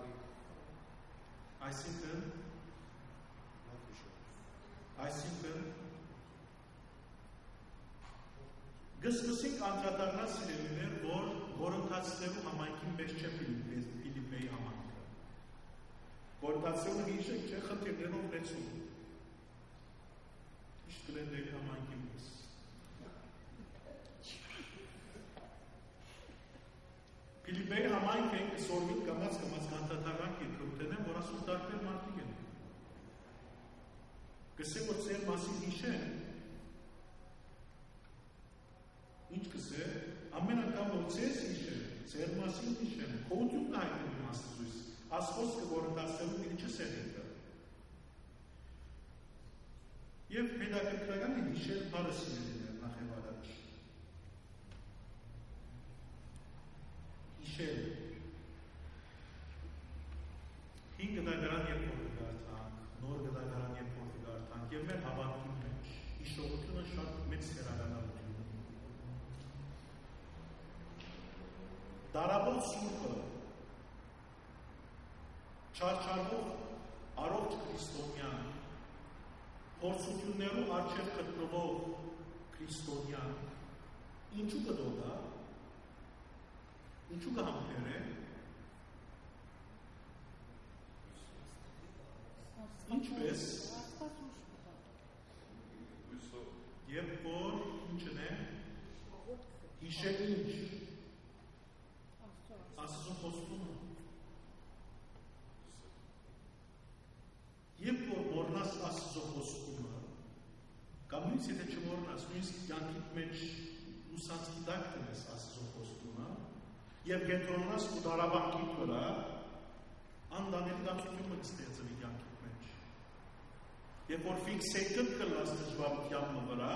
Այսինքն Այսինքն գսկսենք անդրադառնալ սիրելիներ, որ որընթացնելու համայնքի մեջ չէ Ֆիլիպպեի համայնքը։ Որընթացնելու հիշեք չէ խնդիրներով լեցում։ Ինչ կլենդերի համայնքի մեջ։ Ֆիլիպպեի համայնքը կսորմին կամած կամած կանտատառանք է կրուտեն են, որ ասում տարբեր մարդիկ են։ Կսե, որ ձեր մասին հիշեն, ինչ կսե, ամեն անգամ որ ձեզ հիշեն, ձեր մասին հիշեն, հողություն հայտնի իմ Աստծուց, ասխոսքը որ ընդասելու մի չսեր հետը։ Եվ հետաքրքրական է հիշել բարը սիրելիներ նախ եւ առաջ։ Հիշել։ Հին գդագարան երբ որ կգարտանք, նոր գդագարան երբ որ կգարտանք եւ մեր հավատքի մեջ հիշողությունը շատ մեծ հեռահանություն ունի։ Դարավոր սուրբը չարչարվող առողջ քրիստոնյան, փորձություններու առջև գտնվող քրիստոնյան, ինչու կդոդա, ինչու կհամբեր է, ինչպես, երբ որ ինչն է, հիշել ինչ, Աստծո խոստումը, երբ որ մոռնաս Աստծո խոստումը, կամ նույնիսկ եթե չմոռնաս, նույնիսկ կյանքիդ մեջ ուսանցքի տակ տնես Աստծո խոստումը, եւ կենտրոնանաս ու դարաբանքիդ վրա, անդանելի դարձությունը կստեղծվի կյանքիդ մեջ։ Երբ որ ֆիքսեյտդ կլաս դժվարության վրա,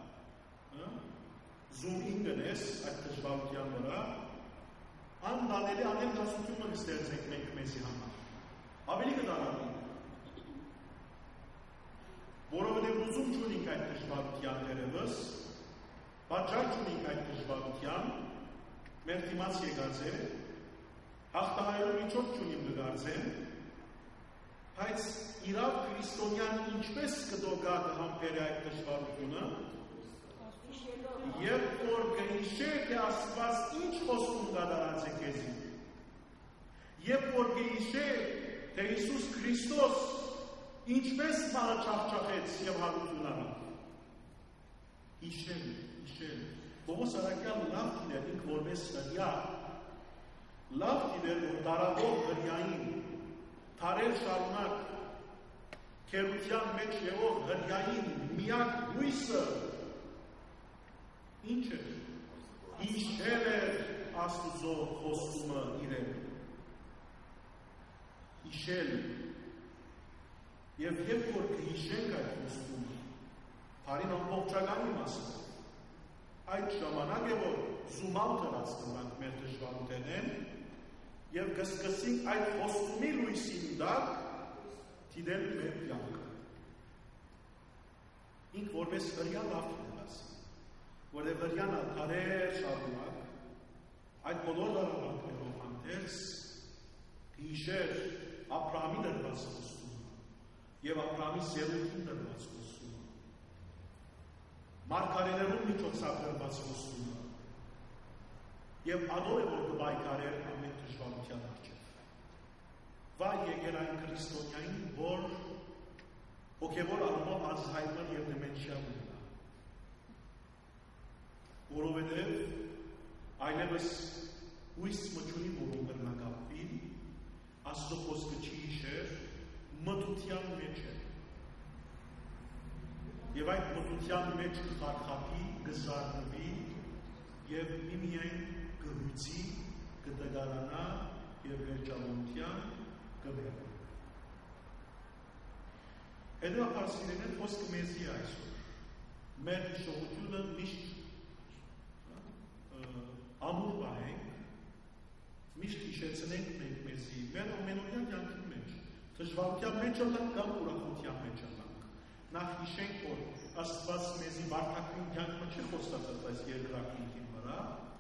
զում ին գնես այդ դժվարության վրա, անդանելի անել դասությունը կստեղծենք մենք մեզի համար։ Ավելի կդարավի։ Որովհետև ուզում չունենք այդ դժվարության երևս, պատճառ չունենք այդ դժվարության, մեր դիմաց եկած է, հաղթահարելու միջոց չունիմ կդարձեմ, բայց իրավ քրիստոնյան ինչպես կդոգա կհամբերի այդ դժվարությունը, երբ որ կհիշե, թե Աստված ինչ խոստում կատարած է քեզի, երբ որ կհիշե, թե Հիսուս Քրիստոս ինչպես մահը չախչախեց և հարություն արավ։ Իշել, իշել, Պողոս Արաքյալը լավ գիտեր ինք որպես հրյա, լավ գիտեր, որ դարավոր հրյային, թարեր շարունակ, քերության մեջ եղող հրյային միակ լույսը ինչ է, իշել էր Աստուծո խոստումը իրեն, իշել, և երբ որ կհիշենք այդ խոստումը, Հարին ամբողջականի մասը, այդ ժամանակ է, որ զումալ տրած կնանք մեր դժվարութենեն և կսկսենք այդ խոստումի լույսին դակ թիդել մեր կյանքը։ Ինք որպես հրյա լավ թիդել ասի, որև հրյանը թարեր շարունակ, այդ բոլոր դարավանքներով հանդերձ հիշեր Աբրահամի դրված խոստումը և Աբրահամի սերունդին դրված խոստումը, մարգարեներուն միջոցով դրված խոստումը և ադոր է, որ կբայքարեր ամեն դժվարության առջև։ Վայ եկեր այն քրիստոնյային, որ հոգևոր առումով Ալցհայմեր և դեմենցիա ունենա, որովհետև այլևս հույս մչունի, որով կրնակապվի, Աստծո խոսքը չի հիշեր, մտության մեջ է։ Եվ այդ մտության մեջ կխարխապի, կզարնվի և միմիայն կհույցի, կդգարանա և վերջավորության կվերնի։ Հետևաբար սիրելիներ, խոսքը մեզի է այսօր։ Մեր հիշողությունը միշտ ամուր պահենք, միշտ հիշեցնենք մենք մեզի, մեր ամենօրյա կյանքի մեջ, դժվարության մեջ ըլլանք կամ ուրախության մեջ ըլլանք։ Նախ հիշենք, որ Աստված մեզի վարդակրին կյանքը չի խոստացած այս երկրակրինքին վրա,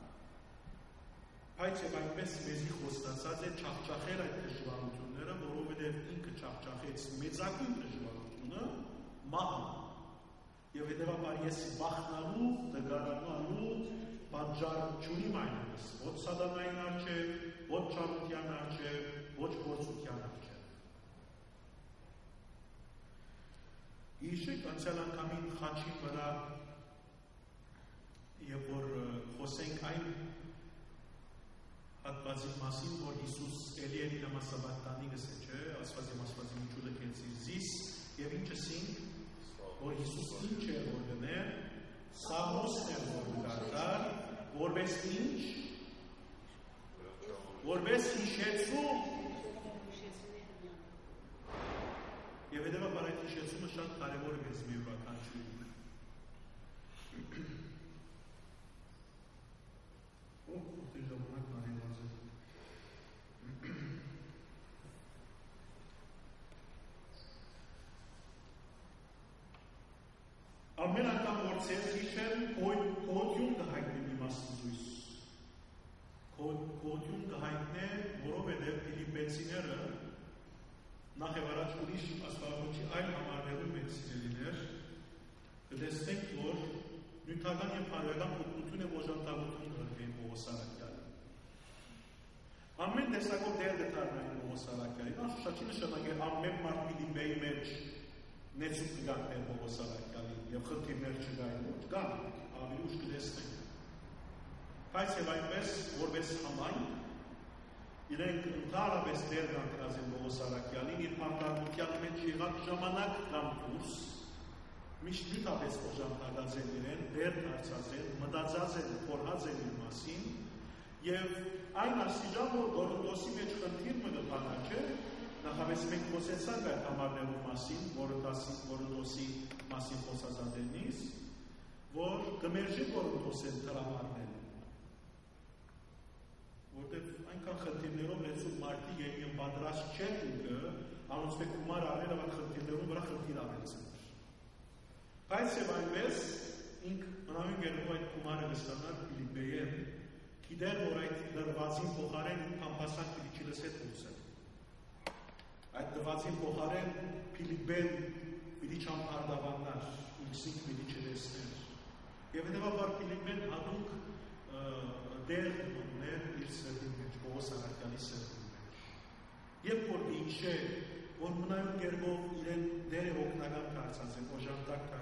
բայց և այնպես մեզի խոստացած է չախճախել այդ դժվարությունները, որովհետև ինքը չախճախեց մեծագույն դժվարությունը, մահը, և հետևաբար ես վախնալու, դգարանալու պատժար չունիմ այնպես, ոչ սատանային առջև, ոչ չարության առջև, ոչ գործության առջև։ Հիշեք անցյալ անգամին խաչի վրա, և որ խոսենք այն հատվածի մասին, որ Հիսուս էլի էլի նամասաբատանի գսե չէ, ասված եմ ասվածի միջուլը կենցիր զիս, և ինչ ասինք, որ Հիսուս ինչ է որ գներ, Սաղմոսն է որ գարդար, որպես ինչ, որպես հիշեցում, և հետևաբար այդ հիշեցումը շատ կարևոր է մեզ մի յուրաքանչյուրին։ Ո՞վ ուղտի ժամանակ նարևազ է։ Ամեն անգամ որ ծեր հիշեմ, կոդյուն կհայտնի իմ աստուծույս։ Կոդյուն կհայտնի, որովհետև Փիլիպպեցիները նախ և առաջ ուրիշ աստվածաշնչի այլ համարներում մեծ սիրելիներ, կտեսնենք, որ նյութական և բարոյական օգնություն և օժանդակություն կրկեն Պողոս Արաքյալին։ Ամեն տեսակով դեր դետարնային Պողոս Արաքյալին, աշխուշաչի նշանակել ամեն մարդ Փիլիպպեի մեջ նեցուկ կգան մեր Պողոս Արաքյալին և խնդիրներ չգային, ոչ կան, ավելի ուշ կտեսնենք։ Բայց և այնպես, որպես համայն, իրենք ընդհանրապես դեր կանգնած են Պողոս Արաքյալին, իր պարտավորության մեջ եղած ժամանակ կամ դուրս, միշտ նույնապես օժանդակած են իրեն, դեր դարձած են, մտածած են, փորհած են իր մասին, և այն աստիճան, որ Կորինթոսի մեջ խնդիր մը գտանա չէ, նախապես մենք խոսեցանք այդ համարներու մասին, Կորինթոսի մասին խոսածատենից, որ կմերժի Կորինթոսեն տրամարնել, որտեղ այնքան խնդիրներով լեցուկ մարդի և պատրաստ չէր ինքը, անոնց մեկ կումար արել, ավակ խնդիրներում վրա խնդիր արեցներ։ Բայց և այնպես, ինք մնամին գերով այդ կումարը վստանար Փիլիպպեյեն, գիտեր, որ այդ դրվածին փոխարեն համպասակ Փիլիչիլս հետ ուսել։ Այդ դրվածին փոխարեն Փիլիպպեն պիտի չամփարդավանար, ինքսինք պիտի չտեսներ։ Եվ հետևաբար Փիլիպպեն հատուկ դեր ուներ իր սրտի մեջ, Պողոս Արաքյալի սրտի մեջ։ Երբ որ ինչ է, որ մնայուն կերպով իրեն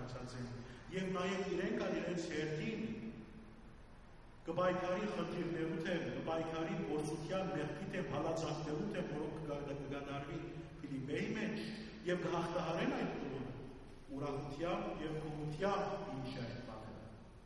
կայացած են, եւ նաեւ իրենք ալ իրենց հերթին կբայքարի խնդիրներու թեմ, կբայքարի փորձության մեղքի թեմ, հալածանքներու թեմ, որոնք կգադարվի Ֆիլիպպեի մեջ եւ կհաղթահարեն այդ բոլորը ուրախությամբ եւ գոհությամբ ինչ այդ բաները։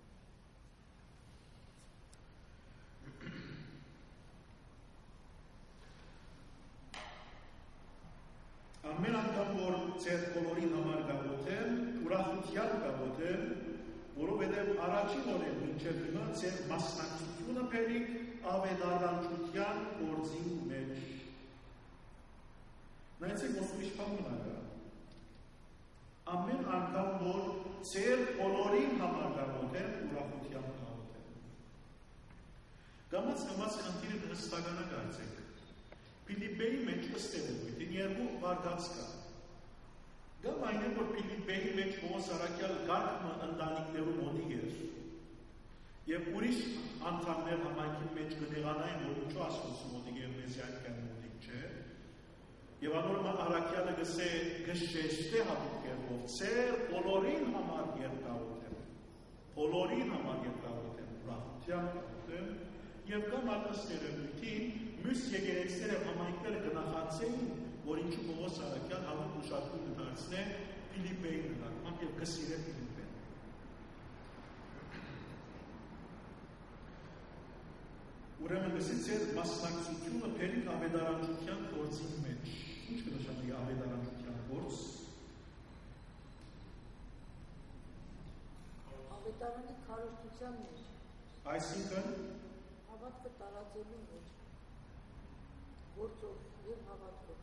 Ամեն անգամ որ ձեր բոլորին համար գաղութեն, ուրախությամբ գաղութեն, որովհետև առաջին օրեն մինչև հիմա ձեր մասնակցությունը բերիք ավետարանչության գործի մեջ։ Նայեցեք ոնց ուրիշ բան մնա։ Ամեն անգամ որ ձեր բոլորին համար գաղութեն, ուրախությամբ գաղութեն։ Գամած գամած խնդիրը հստականը կարծեք։ Ֆիլիպպեի մեջ ըստ էության երկու վարկած կա։ Գամ այն է, որ Ֆիլիպպեի մեջ Պողոս առաքյալ գարկը ընտանիքներու մոտիկ էր։ Եվ ուրիշ անդամներ համայնքի մեջ կդեղանային, որ ինչու ասում մոտիկ էր, մեզ այնքան մոտիկ չէ։ Եվ անոր առաքյալը գսե գշեշտե հատուկ կերպով, ձեր բոլորին համար երկարոտ եմ, բոլորին համար երկարոտ եմ, ուրախությամբ եմ, եւ կամ ալտս երևույթին մյուս եկեղեցիները համայնքները կնախացեին, որ ինչու Պողոս առաքյալ հավուտ ուշադրություն կդարձնե Ֆիլիպպեի նկատմամբ եւ կսիրե Ֆիլիպպեն։ Ուրեմն գսից էր մասնակցությունը բերիկ ավետարանչության գործի մեջ։ Ինչ կնշանակի ավետարանչության գործ։ Ավետարանի քարոզության մեջ։ Այսինքն հավատքը տարածելու մեջ։ Գործով եւ հավատքով։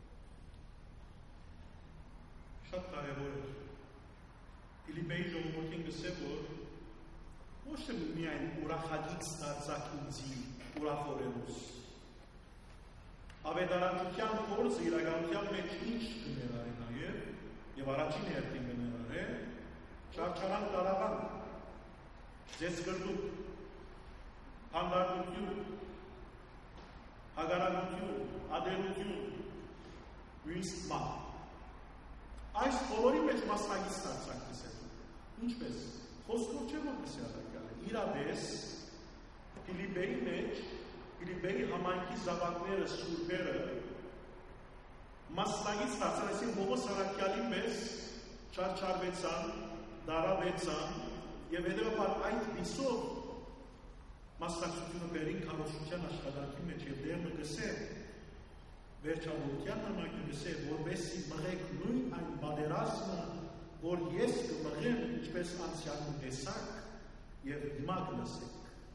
Շատ կարևոր է։ Ֆիլիպպեի ժողովրդին գսե որ ոչ թե միայն ուրախագից դարձակ ինձի ուրախորելուս։ Ավետարանչության գործը իրականության մեջ ինչ կներարի նաև եւ առաջին հերթին կներարի չարչարան տարավան, ձեզ կրդուկ, հանդարտություն, հագարակություն, ադելություն, մույստման։ Այս բոլորի մեջ մասնագից դարձակ դեսել։ Ինչպես, խոսքով չէ որ դեսի առակյալը, իրապես Ֆիլիպպեի մեջ, Ֆիլիպպեի համայնքի զավակները, սուրբերը, մասնագից դարձան, Պողոս առաքյալի պես չարչարվեցան, դարավեցան եւ հետեւաբար այդ պիսով մասնակցությունը բերին քարոզության աշխատանքի մեջ եւ դերն գսե վերջավորության համար գսե որպեսզի մղեք նույն այն բادرազմը որ ես կմղեմ ինչպես անցյալում տեսակ եւ հիմա կլսեք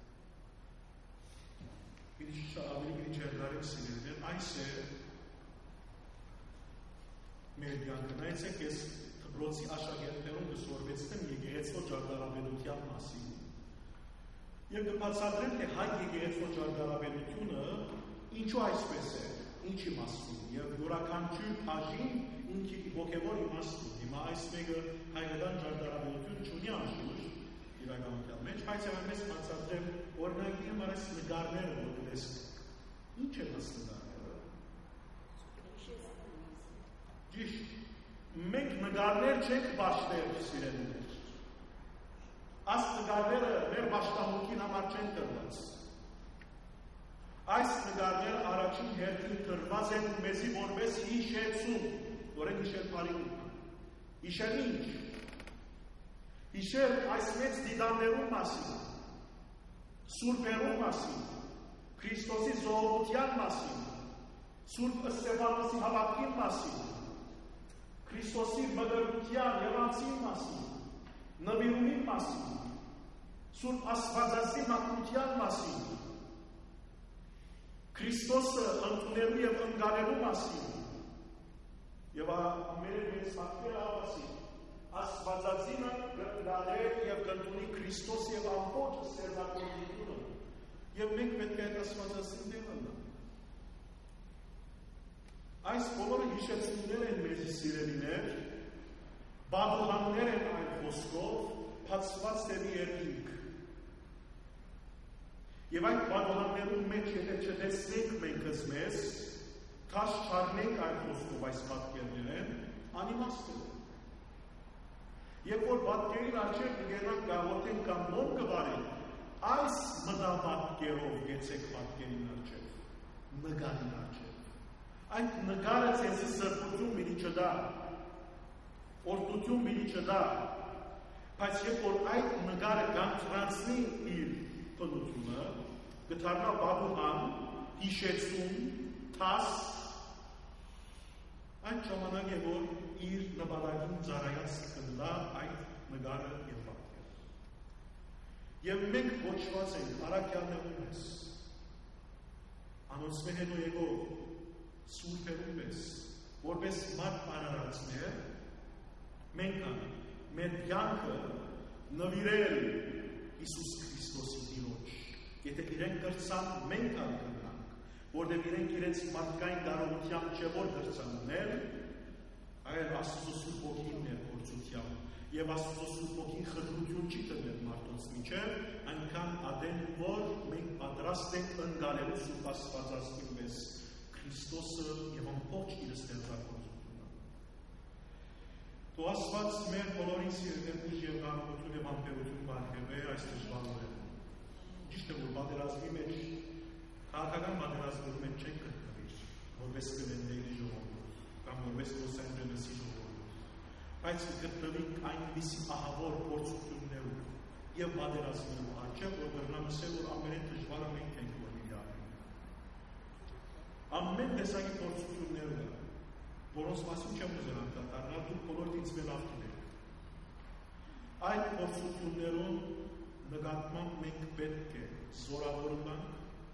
ինչ ավելի քիչ երդարեք սիրելիներ այս է մեր կյանքնայցեք ես դպրոցի աշակերտներուն կսորվեցնեմ եկեղեցու ճարտարապետության մասին եւ կբացատրեմ թե հայ եկեղեցու ճարտարապետությունը ինչու այսպես է ինչի մասին եւ յուրաքանչյուր բաժին ինքի ոգևոր իմաստուն հիմա այս մեկը հայկական ճարտարապետություն չունի անշուշտ իրականության մեջ բայց եւ այնպես բացատրեմ օրինակի համար այս նկարները որ տեսնեք ինչ է նկարները ճիշտ մենք նկարներ չենք բաշխել սիրելիներ այս նկարները մեր պաշտամունքին համար չեն տրված այս նկարները առաջին հերթին տրված են մեզի որպես հիշեցում որ են հիշել բարիք հիշել ինչ հիշել այս մեծ դիդաններու մասին սուրբերու մասին Քրիստոսի զոհության մասին Սուրբ Ստեփանոսի հավատքի մասին Քրիստոսի մգրության եւ անձին մասին նվիրումի մասին Սուրբ Աստվածածի մաքրության մասին Քրիստոսը ընդունելու եւ ընկալելու մասին եւ ամենը մեծ մաքրել ավասի Աստվածածինը գտնել եւ կընդունի Քրիստոս եւ ամբողջ սերնակորությունը եւ մենք պետք է այդ Աստվածածին դեղանա այս բոլորը հիշեցումներ են մեզի սիրելիներ բադոհաններ են այդ խոսքով բացված դեպի երկինք եւ այդ բադոհաններու մեջ եթե չտեսնենք մենք մեզ քաշ չառնենք այդ խոսքով այս պատկերներն անիմաստ է Երբ որ պատկերին արջև կգենանք գաղորդենք կամ նոր կվարենք, այս մտապատկերով գեցեք պատկերին արջև, նգարին արջև։ Այդ նգարը ցեզի սրբություն մինի չդա, օրդություն մինի չդա, բայց երբ որ այդ նգարը կանցրանցնի իր պնությունը, կդառնա բաբուհան, հիշեցում, թասկ, այն ժամանակ է, որ իր նպատակին ծառայած կլա այդ նգարը եւ պատկերը։ Եվ մենք ոչված ենք առաքյալներում ես, անոնցմե հետո եկող սուրբերում ես, որպես մարդ արարածներ, մենք մեր կյանքը նվիրել Հիսուս Քրիստոսի Տիրոջ, եթե իրենք կրցան, մենք ալկնանք, որտեղ իրենք իրենց մարդկային կարողությամբ չէ որ դրցաններ, այլ Աստծո Սուրբ Հոգին ներգործությամբ եւ Աստծո Սուրբ Հոգին խտրություն չի տվել մարդոց միջև, այնքան ադեն որ մենք պատրաստ ենք ընկալելու Սուրբ Աստվածածին մեզ Քրիստոսը եւ ամբողջ իր ստեղծագործությունը։ Թող Աստված մեր բոլորիս ներդուժ եւ կարողություն եւ ամբերություն բարգեւե այս դժվարորեն։ Ճիշտ է որ պատերազմի մեջ քաղաքական պատերազմի մեջ չենք գտնվիր, որպես Գլենդեյի ժողովուրդ կամ որպես Լոս Անջելեսի ժողովուրդ, բայց գտնվենք այնպիսի ահավոր փորձություններում եւ պատերազմներում արջև, որ բռնամսել որ ամենեն դժվարը մենք ենք որ իրարենք։ Ամեն տեսակի փորձություններ կա, որոնց մասին չեմ ուզել անդրադառնալ, դուք բոլորդ ինձ մեր ավտիներ։ Այդ փորձություններում նկատմամբ մենք պետք է զորավորանք,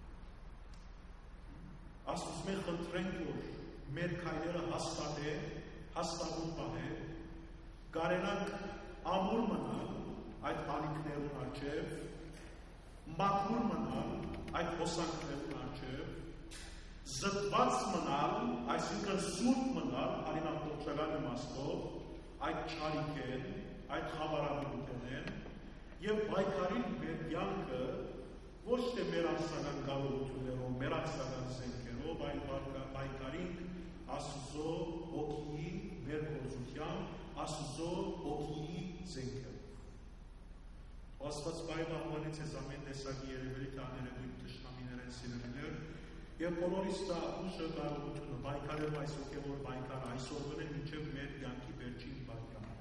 Աստծուց մենք խնդրենք, որ մեր քայլերը հաստատ է, հաստատուն պահե, կարենանք ամուր մնալ այդ ալիքներուն առջև, մաքուր մնալ այդ հոսանքներուն առջև, զտված մնալ, այսինքն սուրբ մնալ, արին ամբողջական իմաստով, այդ չարիքեն, այդ խավարավորությունեն, եւ պայքարին մեր կյանքը ոչ թե մեր ամսական կարողություններով, մեր ամսական զենքերով, այլ պայքարին Աստծո հոգի ներգործությամբ, Աստծո հոգի զենքերով։ Աստված պայմանավորեց ես ամեն տեսակի երևելի տաներևույթ թշնամիներեն սիրելիներ եւ բոլորիս տա ուժը կարողությունը պայքարել այս հոգեվոր պայքարը այսօր գնել մինչեւ մեր կյանքի վերջին պայքարը։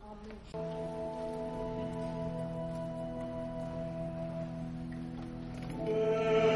Ամեն։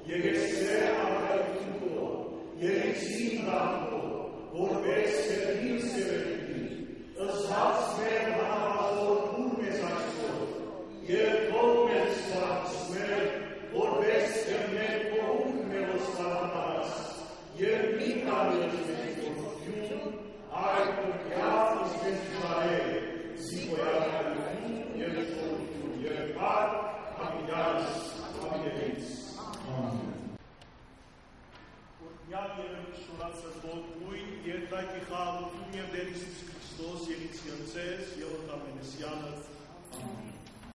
Եվ ես սեր աղայությունքո, երիքսին դատքո, որպես կերդին սերեքին, ըզհաց մեր հանավազորքուն մեզ այսօր, և թող մեզ սարացմեր, որպես կերմեր կողունք մեր ոսկարատարած, և մի կարիես մեզ գործություն, այդ կրկյավ իսպես շարել, զիգոյակալություն և շորություն, և կար համիդարս համիդերից։ Յավ երևի շորացը բողույն, երդակի խաղություն և դեր Իսուս Քրիստոս և իցյилцես, և ոտամենեսյանըց, ամեն։